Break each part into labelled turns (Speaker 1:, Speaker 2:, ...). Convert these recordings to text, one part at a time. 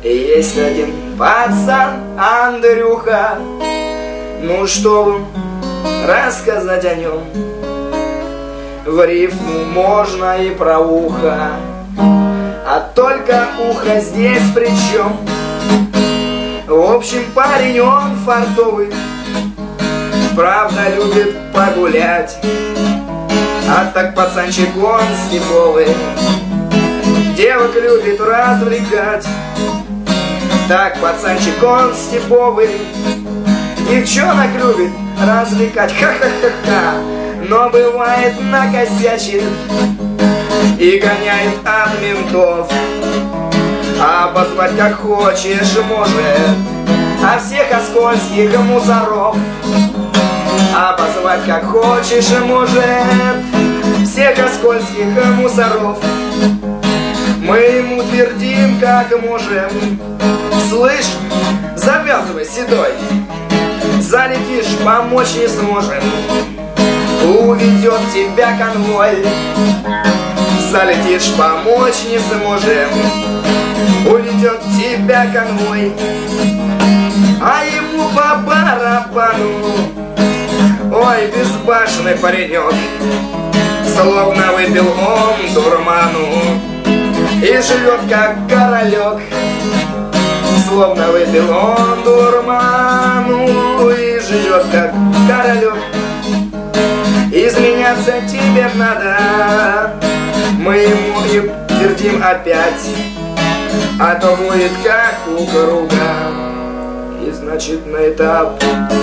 Speaker 1: Есть один пацан Андрюха, ну что вам рассказать о нем? В рифму можно и про ухо, а только ухо здесь при чем? В общем, парень он фартовый, правда любит погулять, а так пацанчик он степовый, девок любит развлекать. Так пацанчик он степовый, девчонок любит развлекать. Ха-ха-ха-ха. Но бывает накосячит и гоняет от ментов. А позвать как хочешь может, а всех оскольских мусоров. А позвать как хочешь может, всех оскольских мусоров. Мы ему твердим как можем: слышь, завязывай, седой, залетишь, помочь не сможем. Уведет тебя конвой, залетишь, помочь не сможем. Уведет тебя конвой, а ему по барабану. Ой, безбашенный паренек, словно выпил он дурману и живет как королек. Словно выпил он дурману и живет как королек. Изменяться тебе надо, мы ему и твердим опять, а то будет как у круга, и значит на этап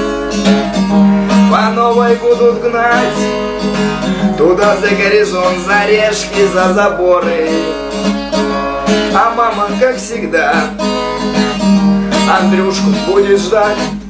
Speaker 1: по новой будут гнать. Туда за горизонт, за решки, за заборы. А мама, как всегда, Андрюшку будет ждать.